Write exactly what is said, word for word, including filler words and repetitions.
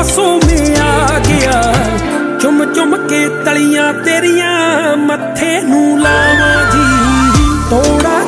ਮਾਸੂਮੇ ਆ ਗਿਆ। ਚੁੰਮ ਚੁੰਮ ਕੇ ਤਲੀਆਂ ਤੇਰੀਆਂ ਮੱਥੇ ਨੂੰ ਲਾਵਾਂ ਜੀ, ਤੋੜਾ